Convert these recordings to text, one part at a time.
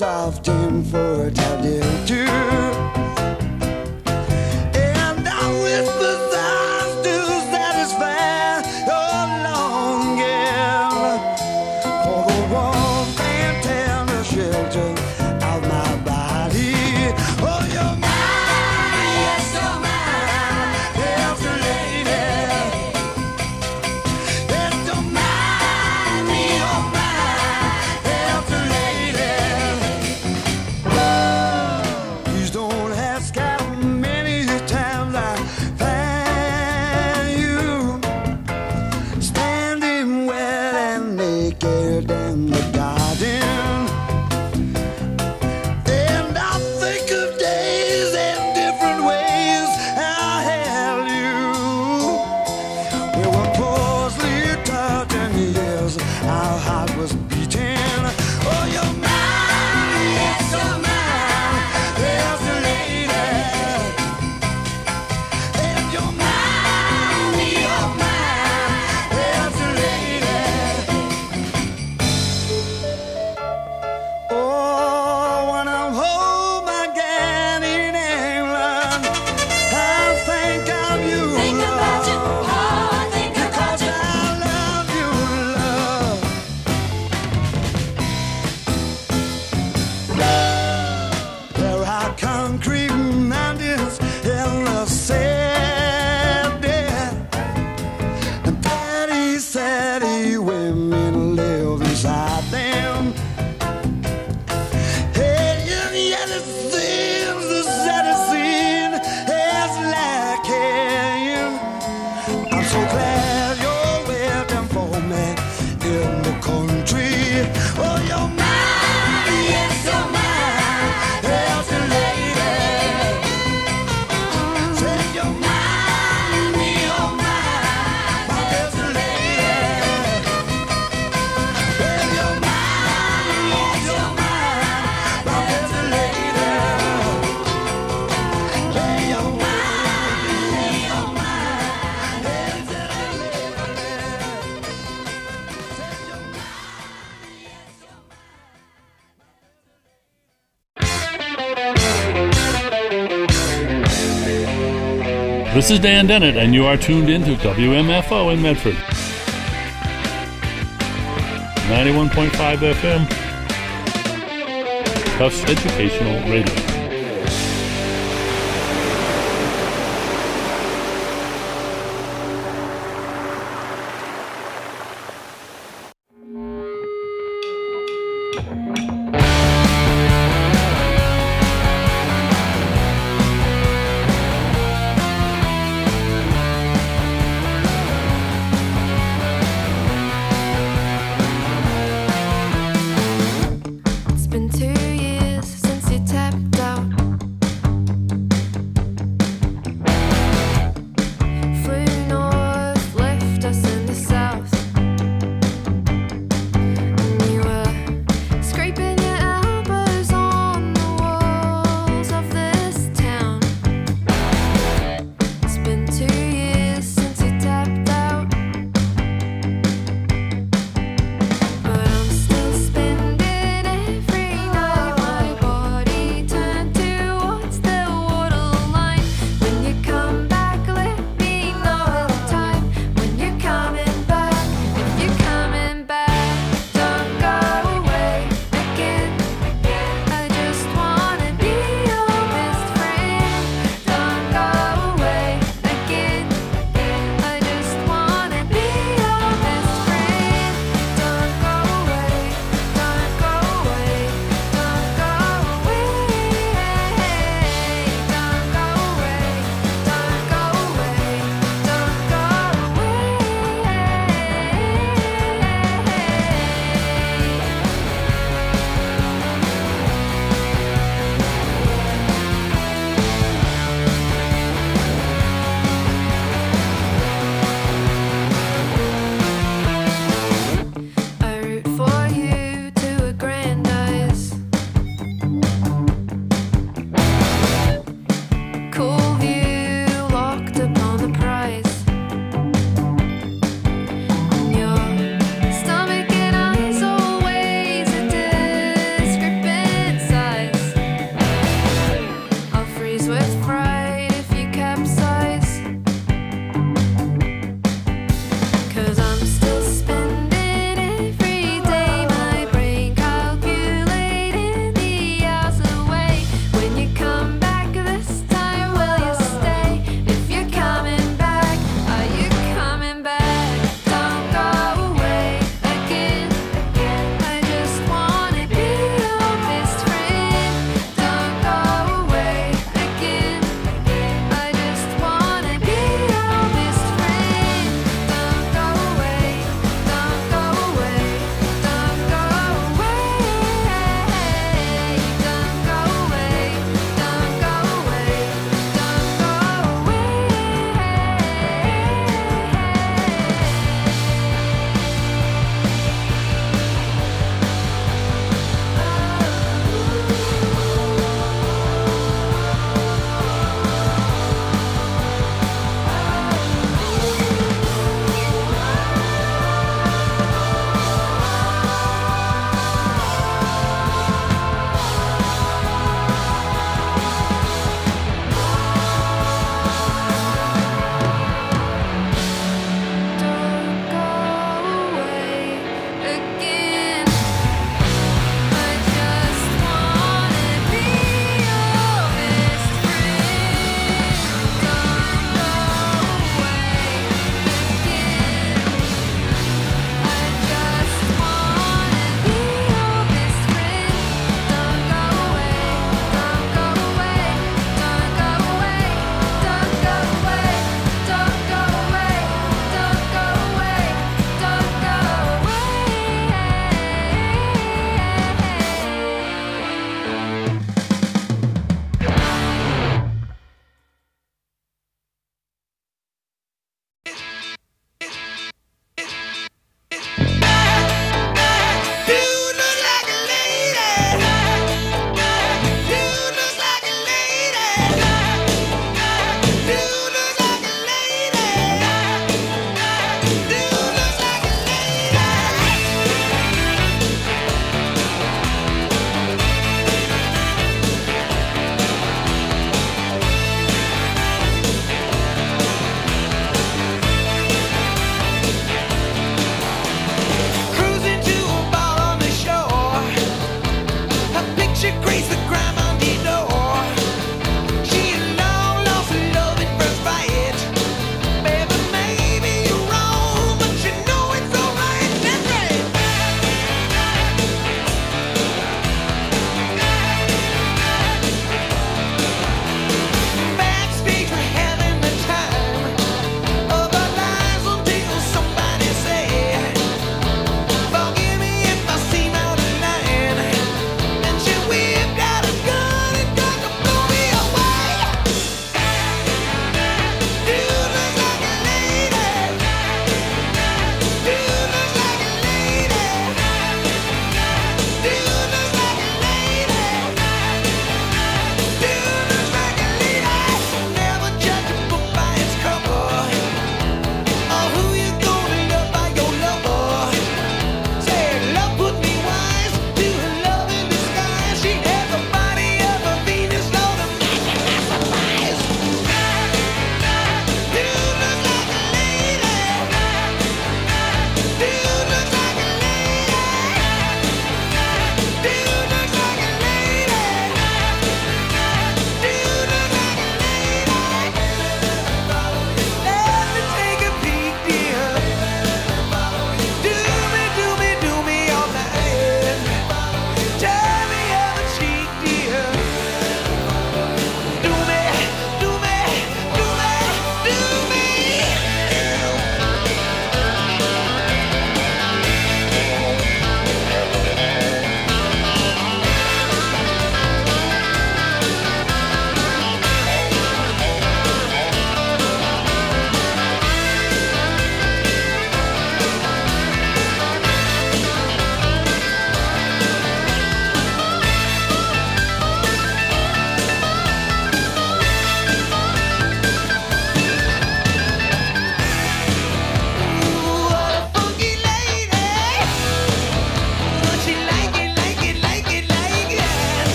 soft and for a time too. And I whisper sounds to satisfy your longing for the warmth and tender shelter of my body. Oh, you're mine, yes, you're mine, yes, lady. Yes, you're mine, you're mine, yes, lady. Please don't ask how many times I find you standing wet and naked in the garden. And I think of days and different ways I held you. We were closely touching, yes, our heart was beating. Oh, you're mine, yes, you're mine, yes, lady. And you're mine, yes, lady. Oh, when I'm home again in England, I think of you, Think about you, love, oh, think about because you. I love you, love. There are concrete mountains in the city, and pretty, saddy women live inside them. Hey, and yet it seems the saddest scene is lacking. I'm so glad you're waiting for me in the country. Oh, you're mine, yes, you're mine, yes, lady. Say you're mine, my yes, lady. Well, you're mine, yes, you're mine, my yes, lady. Say you're mine, yes, This is Dan Dennett, and you are tuned in to WMFO in Medford. 91.5 FM. Tufts Educational Radio. It's been 2 years since you tapped out. Flew north, left us in the south. And you were scraping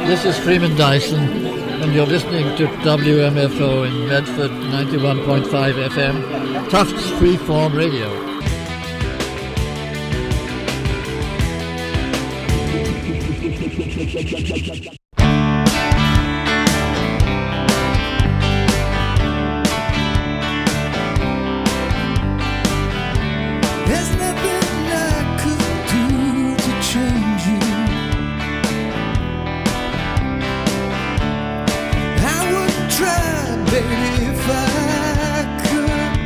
This is Freeman Dyson, and you're listening to WMFO in Medford, 91.5 FM, Tufts Freeform Radio. There's nothing I could do to change you. I would try, baby, if I could.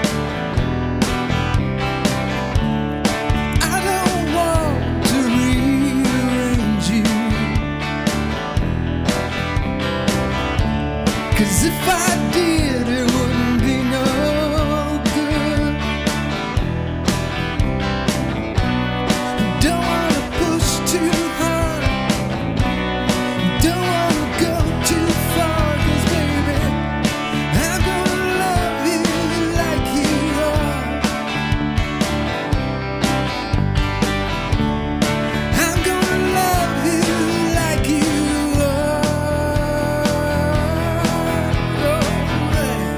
I don't want to rearrange you, 'cause if I did, it wouldn't be no good. Don't wanna push too hard, don't wanna go too far, 'cause baby, I'm gonna love you like you are. I'm gonna love you like you are. Oh, yeah.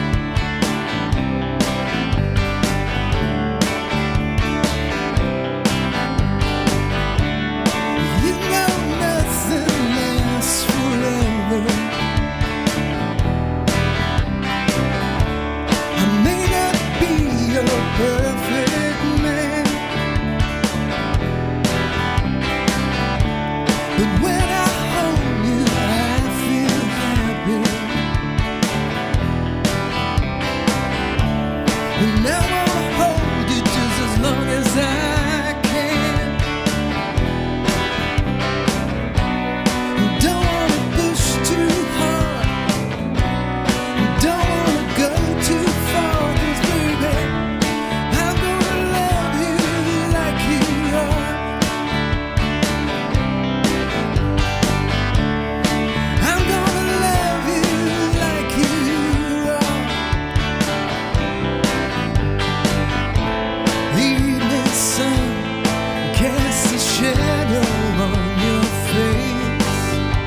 You know nothing lasts forever. I may not be your perfect man, but when I hold you, I feel happy. And I wanna hold you just as long as I can. Don't wanna push too hard, don't wanna go too far, 'cause baby, I'm gonna love you like you are. I'm gonna love you like you are. The evening sun casts a shadow on your face,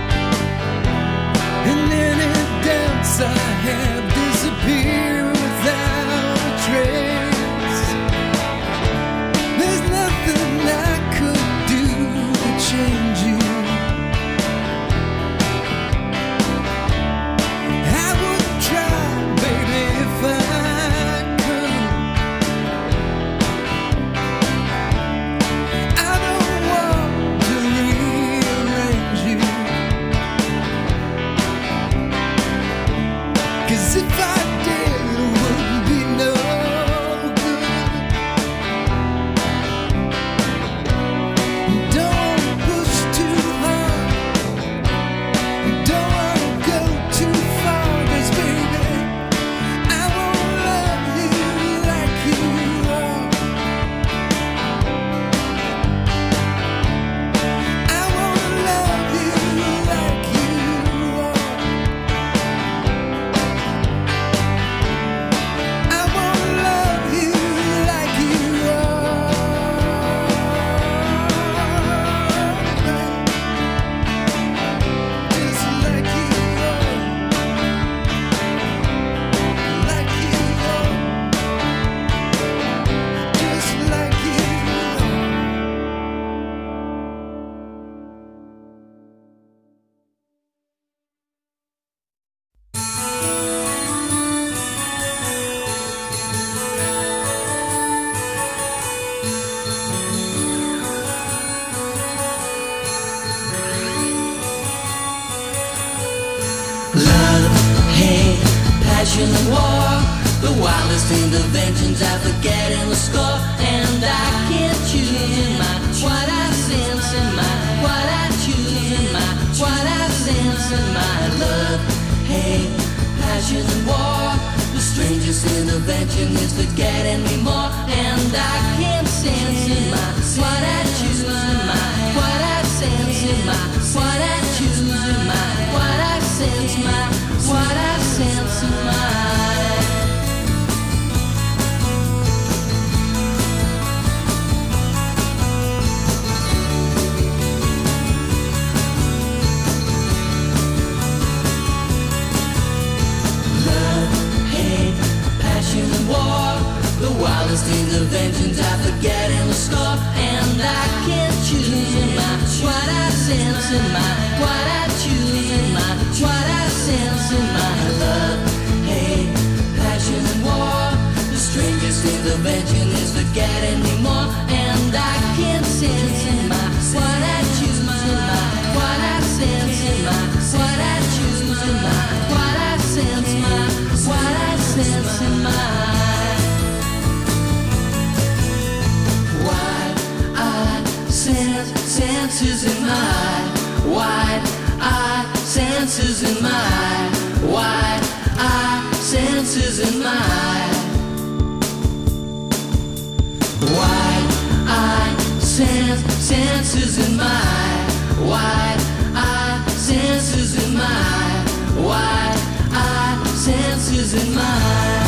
and any doubts I have disappear without a trace. There's nothing I could do to change you. I would try, baby, if I could. I don't want to rearrange you, 'cause if I did, it wouldn't be no good. Don't push too hard, don't wanna go too far, 'cause baby, I wanna love you like you are. I wanna love you like you are. I wanna love you like you are. Just like you are. Like you are. Just like you are. Love, hate, passion and war, the wildest interventions I forget in the score, and I can't choose in my what I sense in my what I choose in my what I sense in my love, hate, passion and war. The strangest intervention is forgetting me more, and I can't sense in my what I choose in my what I sense in my what I choose in my what I sense my what I sense in my. sense in my, what I choose in my, what I sense in my love, hate, passion and war. The strangest intervention is forget anymore, and I can't sense in my, what I choose in my, what I sense in my, what I choose in my, what I sense my, what I sense in my. Senses in my wide eye, senses in my wide eye, senses in my wide eye, senses in my wide eye, senses in my wide eye, senses in my.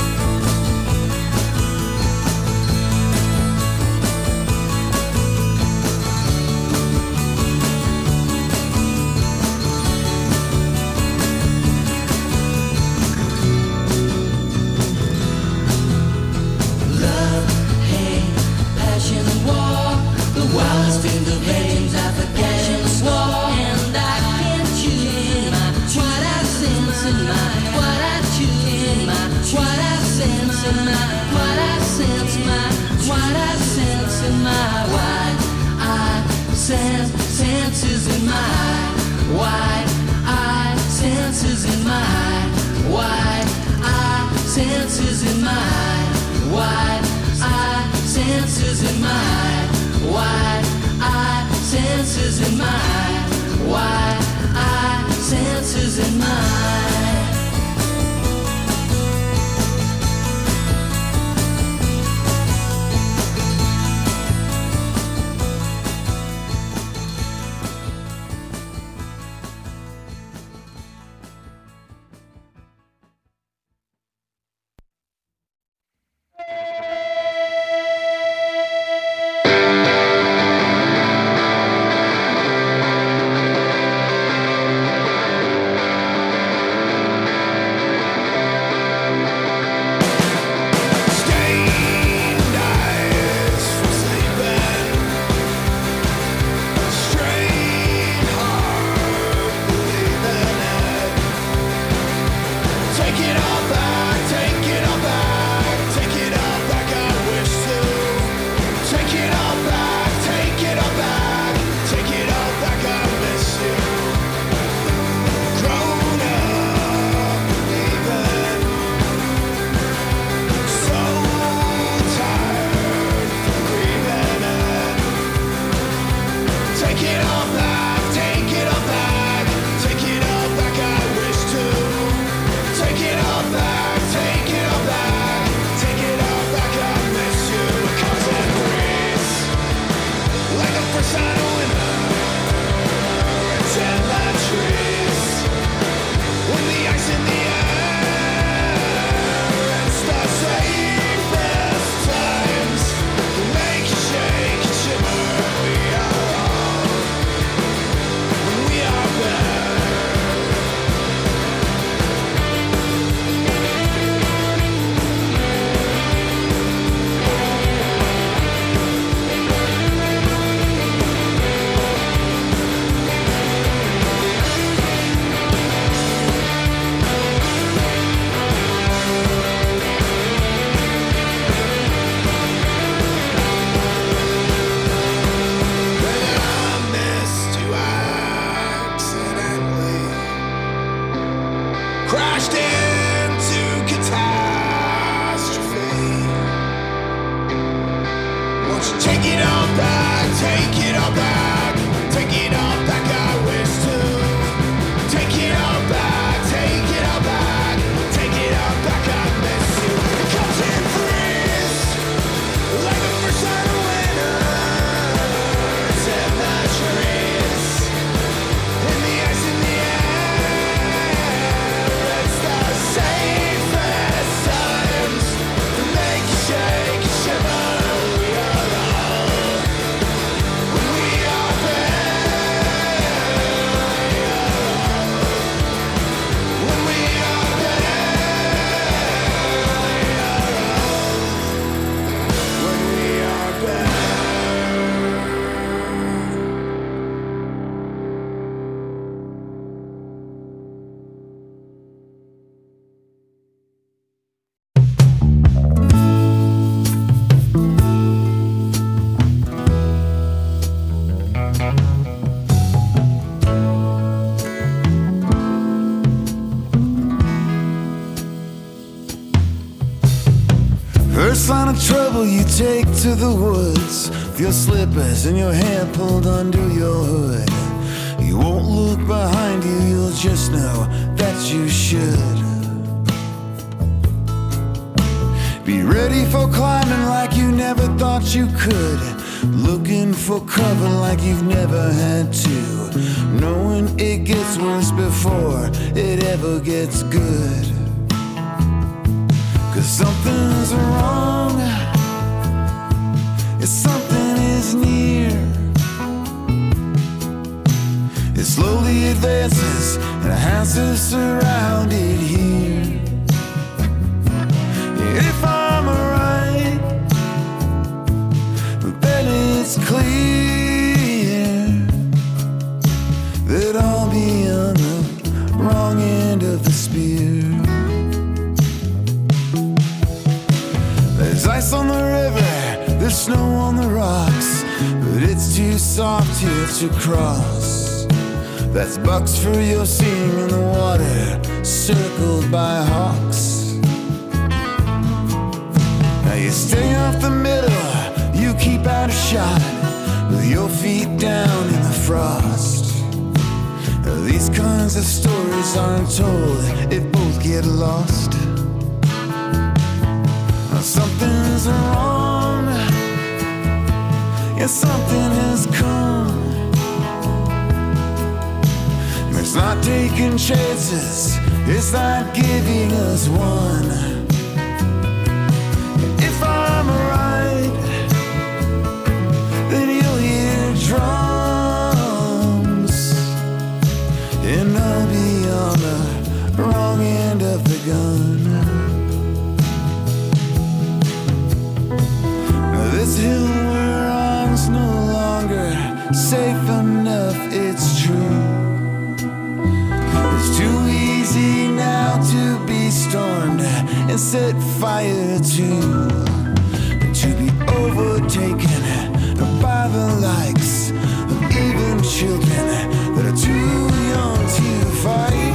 Wildest interventions I forget in the war, and I can't choose in my, what I sense in my, what I choose in my, what I sense in my, what I sense my, what I sense in my, wide eye senses in my, wide eye senses in my, wide eye senses in my, wide eye senses in my. Wide eye senses in my, wide eye senses in my. boots, with your slippers and your hair pulled under your hood. You won't look behind you, you'll just know that you should. Be ready for climbing like you never thought you could. Looking for cover like you've never had to. Knowing it gets worse before it ever gets good. 'Cause something's wrong, if something is near. It slowly advances and has us surrounded here. If I'm right, then it's clear that I'll be on the wrong end of the spear. There's ice on the river, there's snow on the rocks, but it's too soft here to cross. That's bucks for your seeing in the water, circled by hawks. Now you stay off the middle, you keep out of shot, with your feet down in the frost. Now these kinds of stories aren't told if both get lost. Now something's wrong, yeah, something has come. It's not taking chances, it's not giving us one. If I'm right, then you'll hear drums, and I'll be on the wrong end of the gun. Now this hill we're on's no longer safe enough, it's true. It's too easy now to be stormed and set fire to be overtaken by the likes of even children that are too young to fight.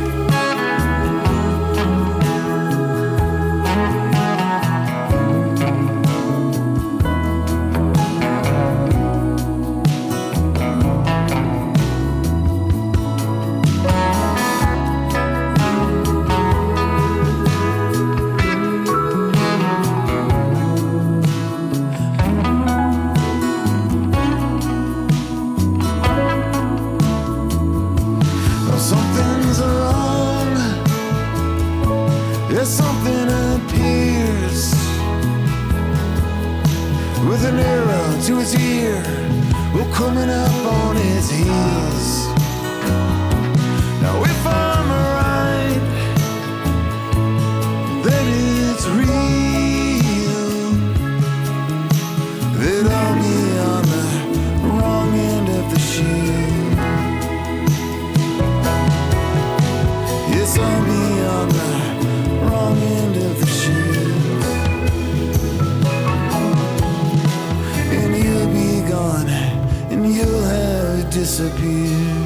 Something appears with an arrow to his ear, well, coming up on his heels. Now if I'm right, then it's real that I'll be on the wrong end of the shield. Yes, I'll be on the wrong end of the shield, and you'll be gone, and you'll have disappeared.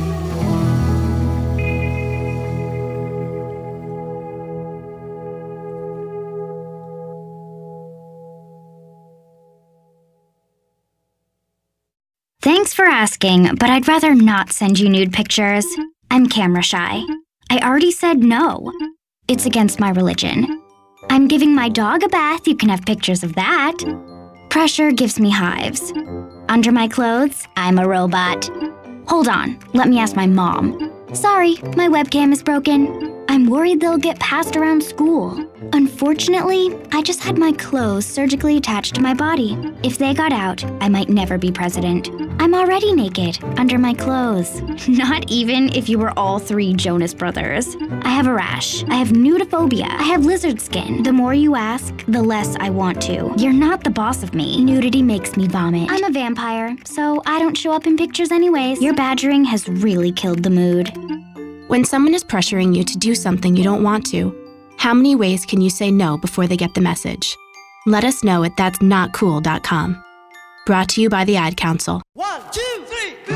Thanks for asking, but I'd rather not send you nude pictures. I'm camera shy. I already said no. It's against my religion. I'm giving my dog a bath, you can have pictures of that. Pressure gives me hives. Under my clothes, I'm a robot. Hold on, let me ask my mom. Sorry, my webcam is broken. I'm worried they'll get passed around school. Unfortunately, I just had my clothes surgically attached to my body. If they got out, I might never be president. I'm already naked, under my clothes. Not even if you were all three Jonas Brothers. I have a rash. I have nudophobia. I have lizard skin. The more you ask, the less I want to. You're not the boss of me. Nudity makes me vomit. I'm a vampire, so I don't show up in pictures anyways. Your badgering has really killed the mood. When someone is pressuring you to do something you don't want to, how many ways can you say no before they get the message? Let us know at that'snotcool.com. Brought to you by the Ad Council. 1, 2, 3.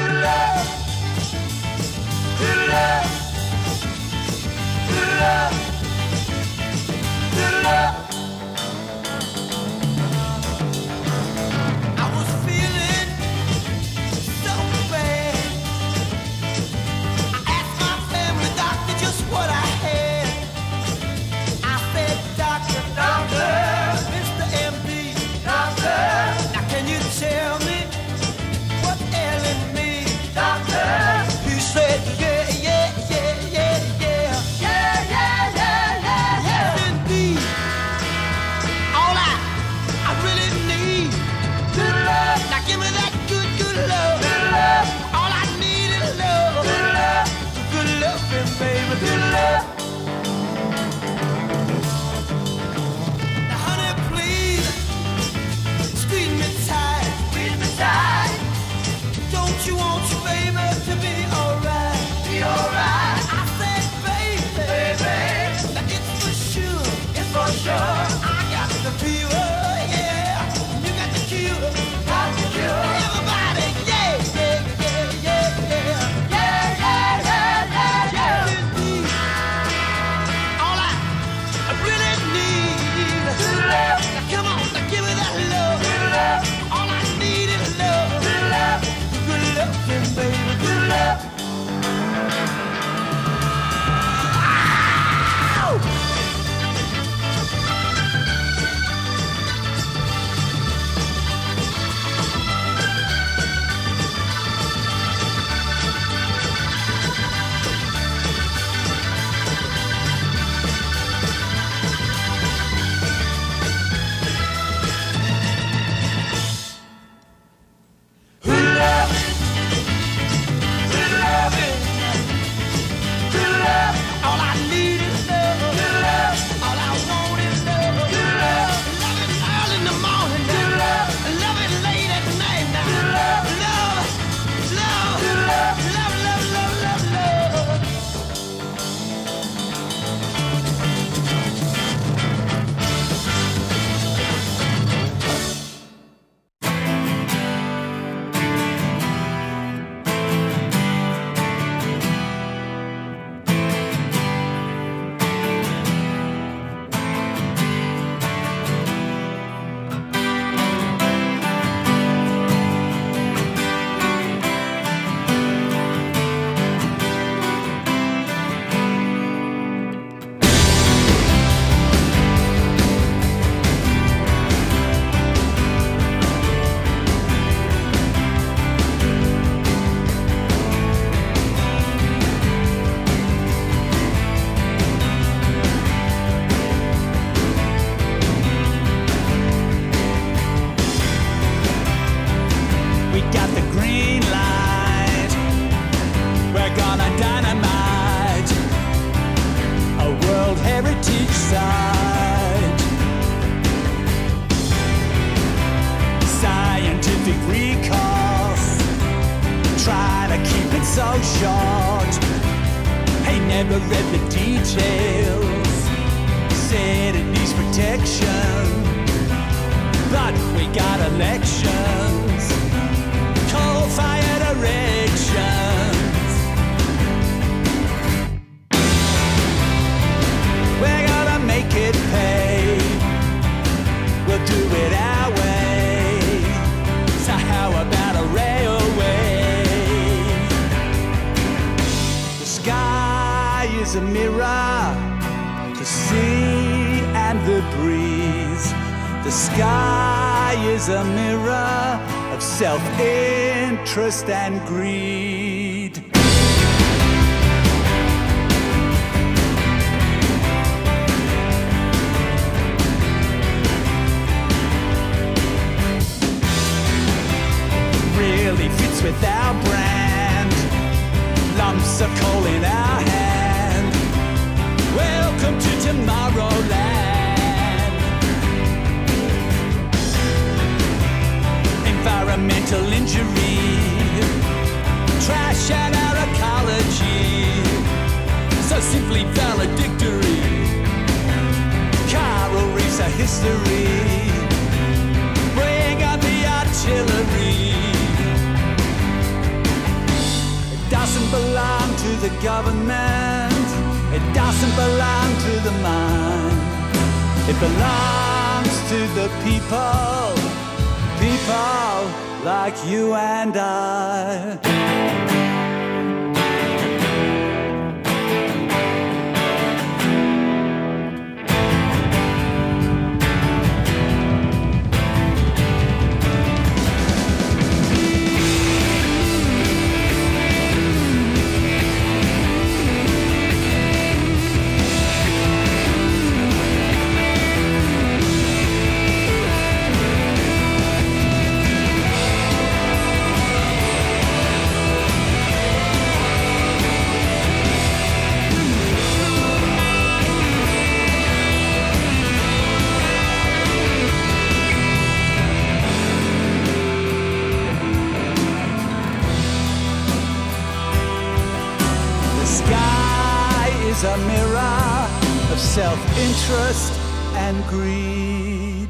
I short. He never read the details. He said it needs protection, but we got elections, coal-fired erections. We're gonna make it pay. We'll do it our way. So how about a railway? The sky is a mirror, the sea and the breeze. The sky is a mirror of self-interest and greed. Really fits with our brand. Lumps of coal in our hand. Welcome to Tomorrowland. Environmental injury, trash and our ecology, so simply valedictory. Coral reefs are history. Bring on the artillery. It doesn't belong to the government. It doesn't belong to the mind. It belongs to the people. People like you and I. A mirror of self-interest and greed.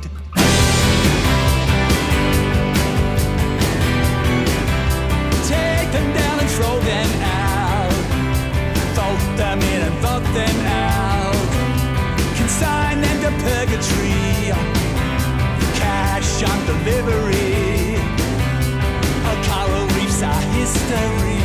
Take them down and throw them out. Fold them in and vote them out. Consign them to purgatory. Cash on delivery. Our coral reefs are history.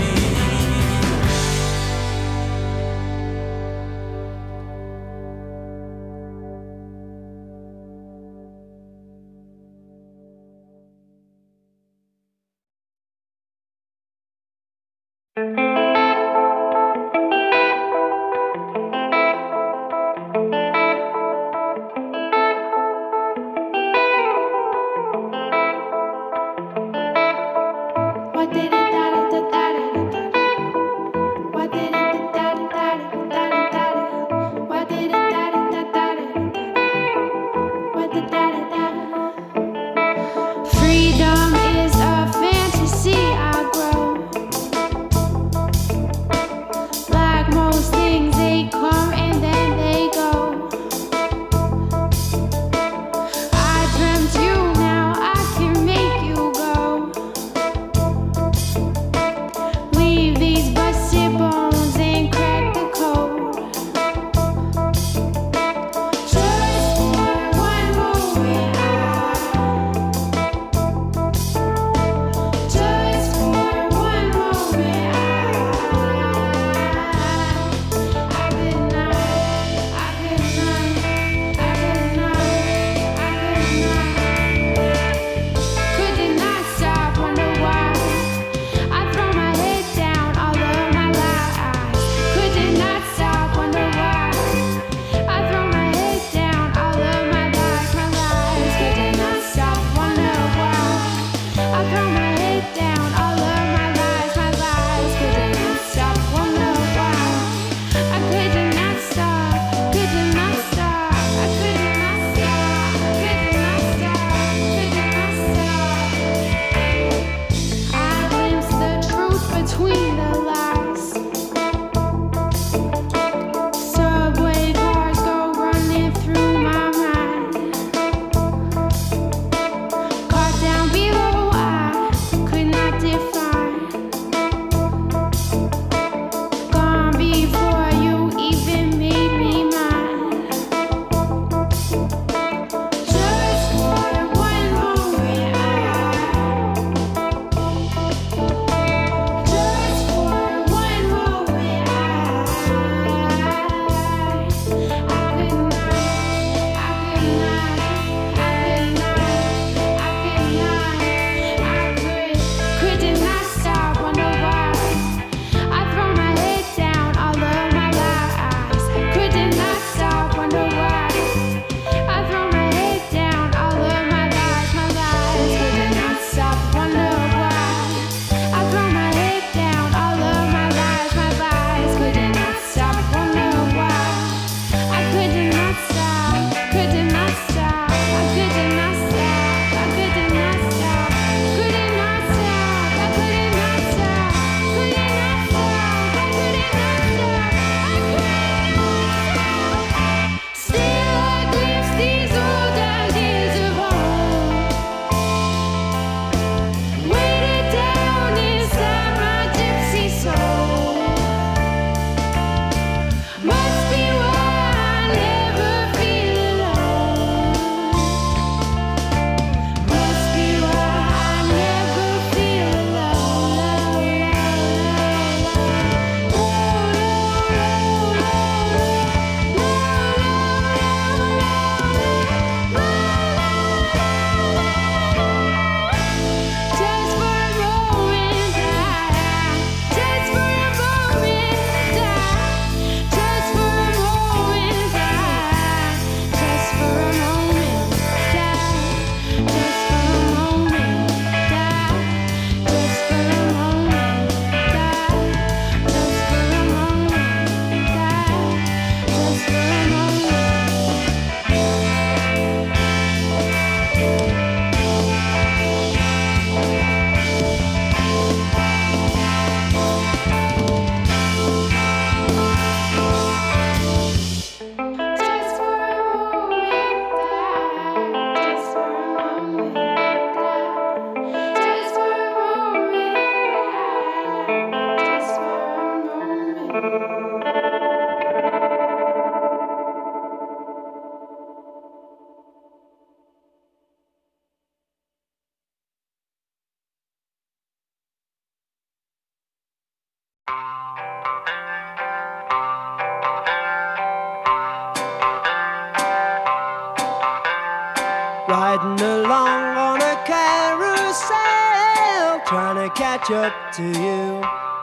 Riding along on a carousel, trying to catch up to you.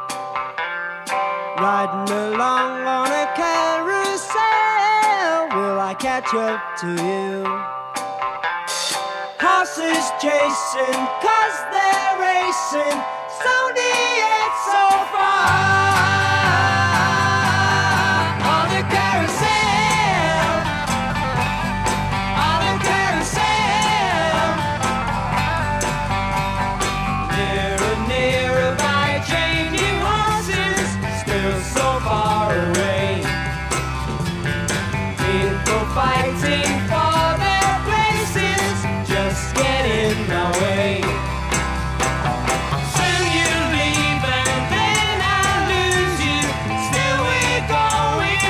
Riding along on a carousel, will I catch up to you? Horses chasing, 'cause they're racing, so near yet so far. On the carousel, on the carousel. Nearer, nearer by changing horses, still so far away. People fighting for their places, just get in my way. Soon you leave and then I lose you, still we're going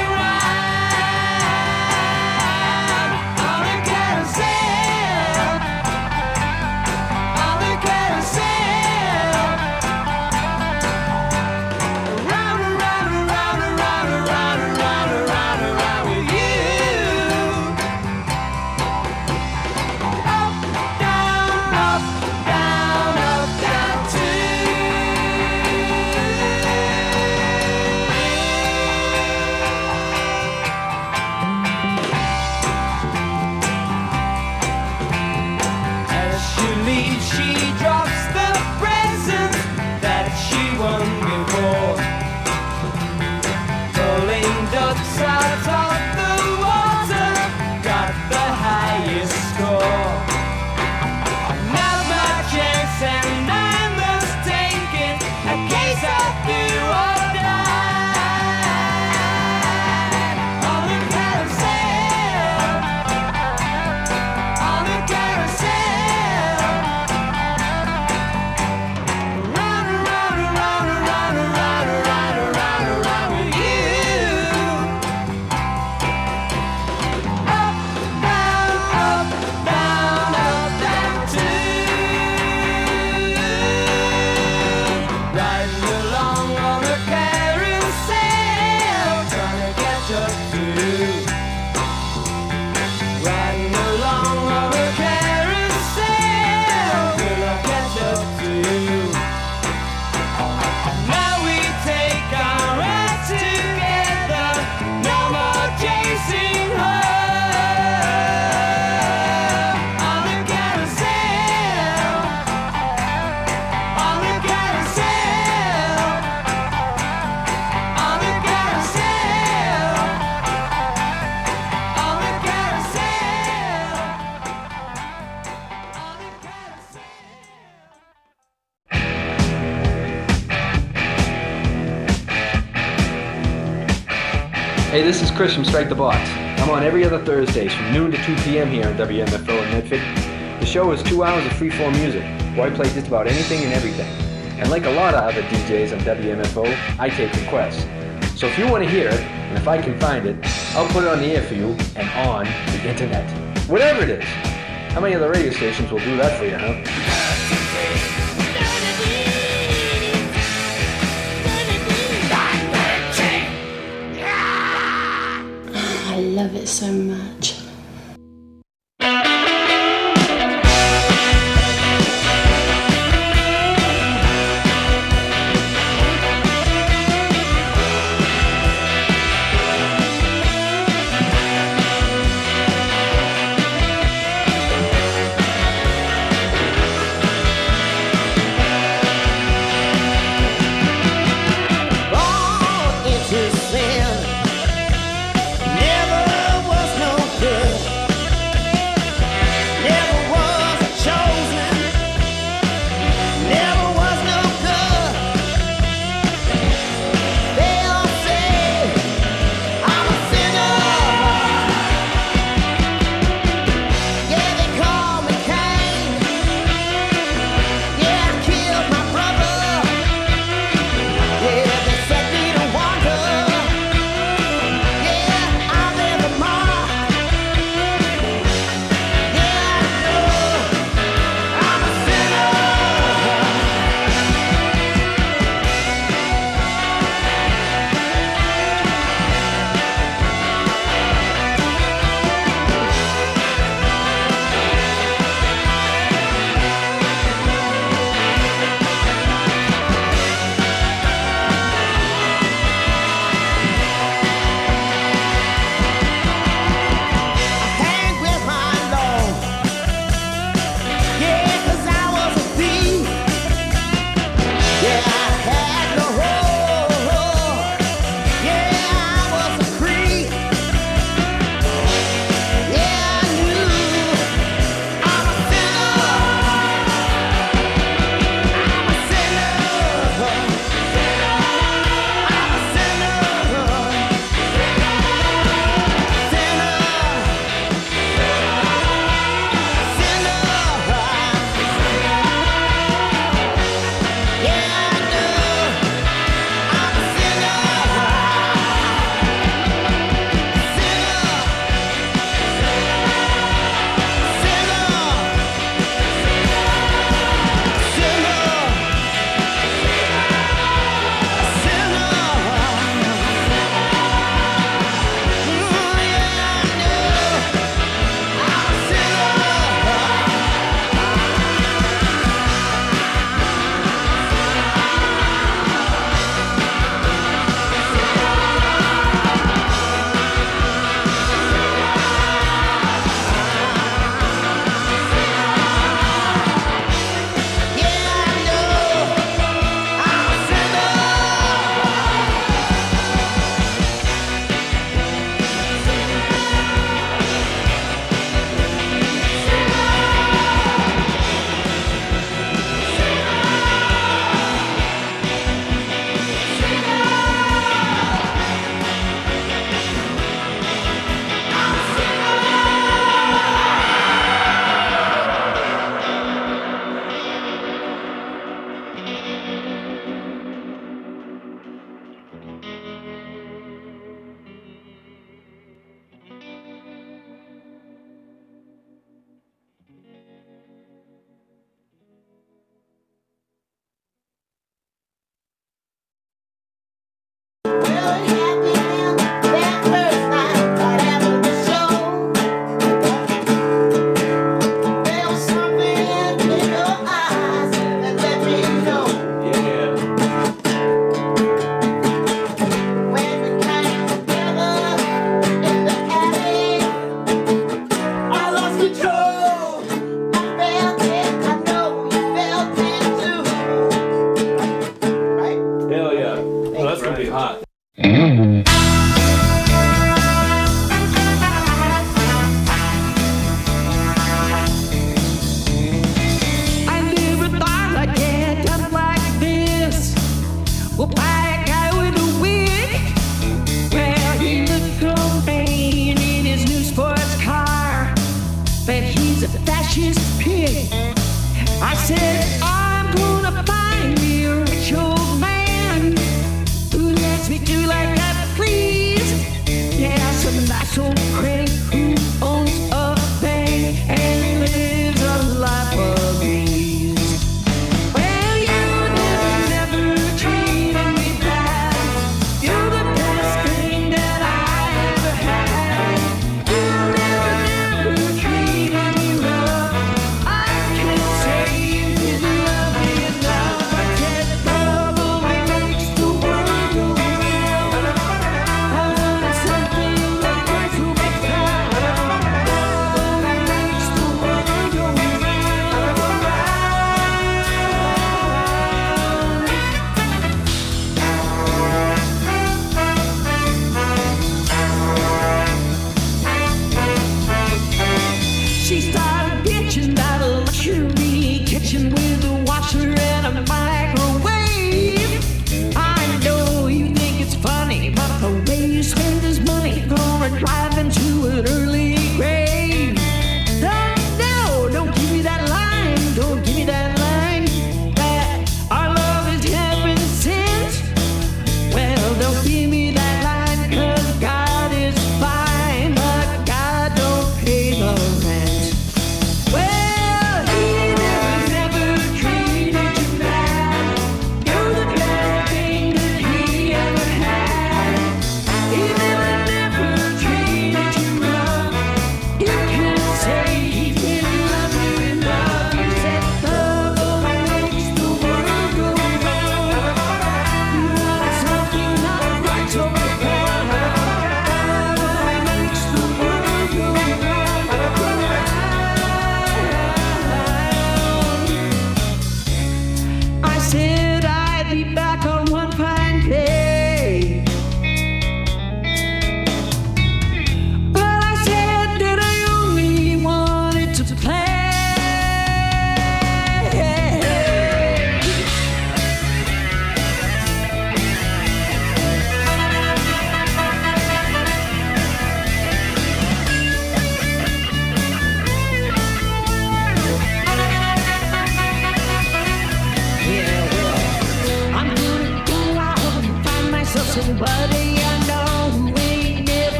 round. On the carousel, on the carousel. Round and round and round and round and round and round and round and round with you. Up, down, up, down, up, down too. As she leaves, she drops the presents that she won before. Pulling ducks out of the water, got the highest score. Now's my chance and I must take it, a case of do or die. On the carousel, on the carousel. Round and round and round and round and round and round and round and round with you. Up, down, up, down, up, down too. Riding along on a carousel, trying to catch up to you. Riding along on a carousel, will I catch up to you? Now we take our ride together, no more chasing her. On the carousel, on the carousel, on the carousel, on the carousel, on the carousel. Hey, this is Chris from Strike the Box. I'm on every other Thursdays from noon to 2 p.m. here on WMFO in Medford. The show is 2 hours of freeform music, where I play just about anything and everything. And like a lot of other DJs on WMFO, I take requests. So if you want to hear it, and if I can find it, I'll put it on the air for you and on the internet. Whatever it is. How many other radio stations will do that for you, huh? I love it so much. Born into sin, never was no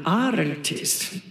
artist.